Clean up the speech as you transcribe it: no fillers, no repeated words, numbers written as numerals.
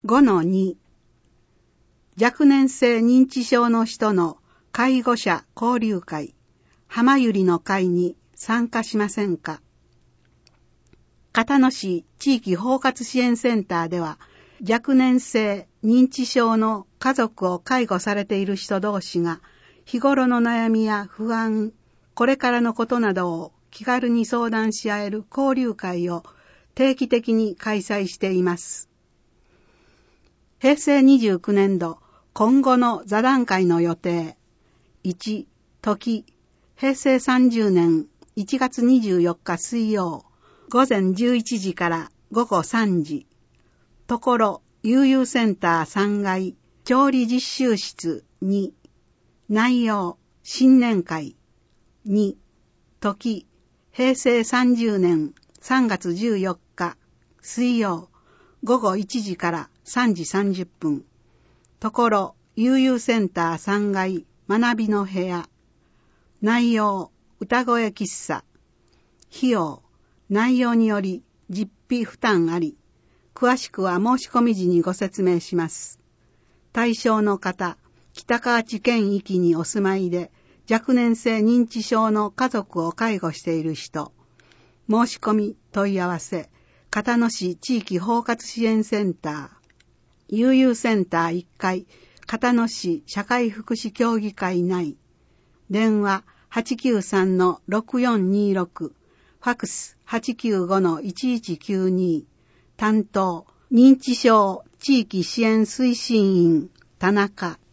5-2 若年性認知症の人の介護者交流会浜ゆりの会に参加しませんか。片野市地域包括支援センターでは若年性認知症の家族を介護されている人同士が日頃の悩みや不安、これからのことなどを気軽に相談し合える交流会を定期的に開催しています。平成29年度今後の座談会の予定。1、時、平成30年1月24日水曜、午前11時から午後3時。ところ、悠々センター3階、調理実習室2。内容、新年会。2、時、平成30年3月14日水曜、午後1時から3時30分。ところ、悠々センター3階、学びの部屋。内容、歌声喫茶。費用、内容により実費負担あり。詳しくは申し込み時にご説明します。対象の方、北河内県域にお住まいで、若年性認知症の家族を介護している人。申し込み、問い合わせ、片野市地域包括支援センター。悠々センター1階、片野市社会福祉協議会内。電話 893-6426、ファクス 895-1192。担当、認知症地域支援推進員、田中。